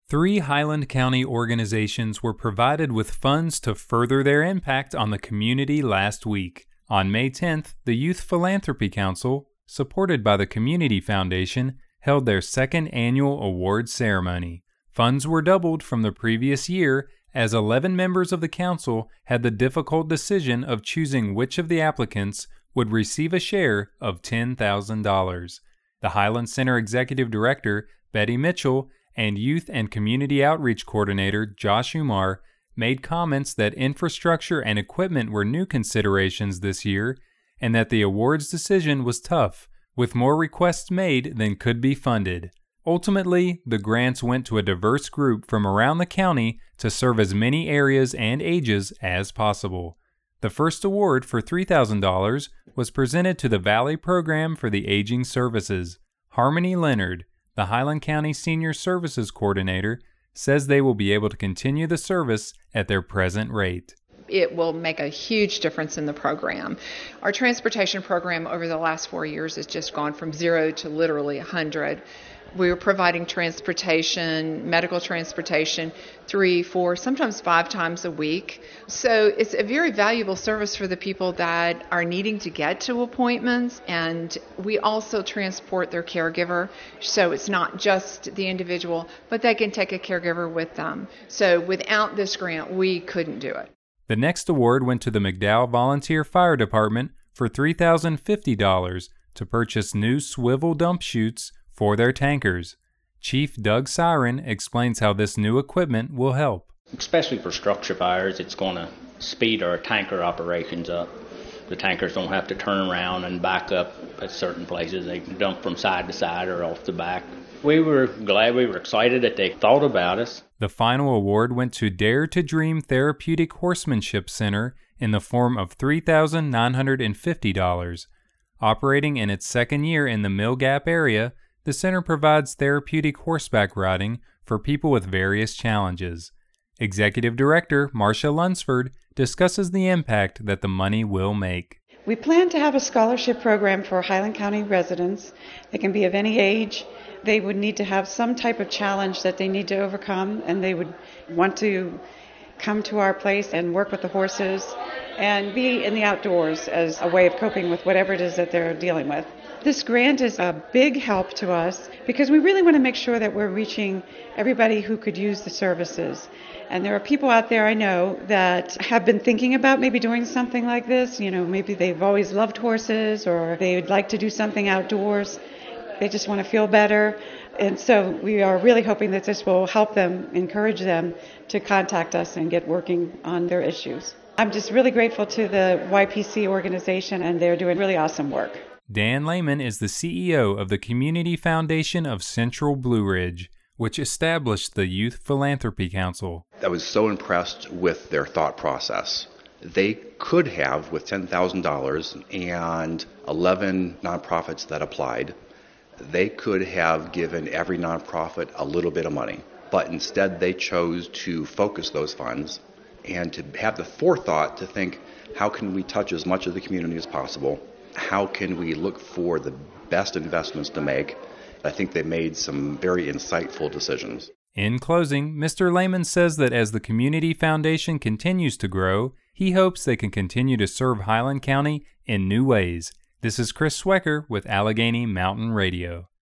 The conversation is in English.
3 Highland County organizations were provided with funds to further their impact on the community last week. On May 10th, the Youth Philanthropy Council, supported by the Community Foundation, held their second annual award ceremony. Funds were doubled from the previous year as 11 members of the council had the difficult decision of choosing which of the applicants would receive a share of $10,000. The Highland Center Executive Director, Betty Mitchell, and Youth and Community Outreach Coordinator Josh Umar made comments that infrastructure and equipment were new considerations this year and that the awards decision was tough, with more requests made than could be funded. Ultimately, the grants went to a diverse group from around the county to serve as many areas and ages as possible. The first award for $3,000 was presented to the Valley Program for the Aging Services. Harmony Leonard, the Highland County Senior Services Coordinator, says they will be able to continue the service at their present rate. It will make a huge difference in the program. Our transportation program over the last 4 years has just gone from 0 to literally 100. We're providing transportation, medical transportation, 3, 4, sometimes 5 times a week. So it's a very valuable service for the people that are needing to get to appointments, and we also transport their caregiver. So it's not just the individual, but they can take a caregiver with them. So without this grant, we couldn't do it. The next award went to the McDowell Volunteer Fire Department for $3,050 to purchase new swivel dump chutes for their tankers. Chief Doug Siren explains how this new equipment will help. Especially for structure fires, it's going to speed our tanker operations up. The tankers don't have to turn around and back up at certain places. They can dump from side to side or off the back. We were excited that they thought about us. The final award went to Dare to Dream Therapeutic Horsemanship Center in the form of $3,950. Operating in its second year in the Mill Gap area, the center provides therapeutic horseback riding for people with various challenges. Executive Director Marcia Lunsford discusses the impact that the money will make. We plan to have a scholarship program for Highland County residents. They can be of any age. They would need to have some type of challenge that they need to overcome, and they would want to come to our place and work with the horses and be in the outdoors as a way of coping with whatever it is that they're dealing with. This grant is a big help to us because we really want to make sure that we're reaching everybody who could use the services. And there are people out there I know that have been thinking about maybe doing something like this. You know, maybe they've always loved horses or they would like to do something outdoors. They just want to feel better. And so we are really hoping that this will help them, encourage them to contact us and get working on their issues. I'm just really grateful to the YPC organization, and they're doing really awesome work. Dan Lehman is the CEO of the Community Foundation of Central Blue Ridge, which established the Youth Philanthropy Council. I was so impressed with their thought process. They could have, with $10,000 and 11 nonprofits that applied, they could have given every nonprofit a little bit of money. But instead they chose to focus those funds and to have the forethought to think, how can we touch as much of the community as possible? How can we look for the best investments to make? I think they made some very insightful decisions. In closing, Mr. Lehman says that as the Community Foundation continues to grow, he hopes they can continue to serve Highland County in new ways. This is Chris Swecker with Allegheny Mountain Radio.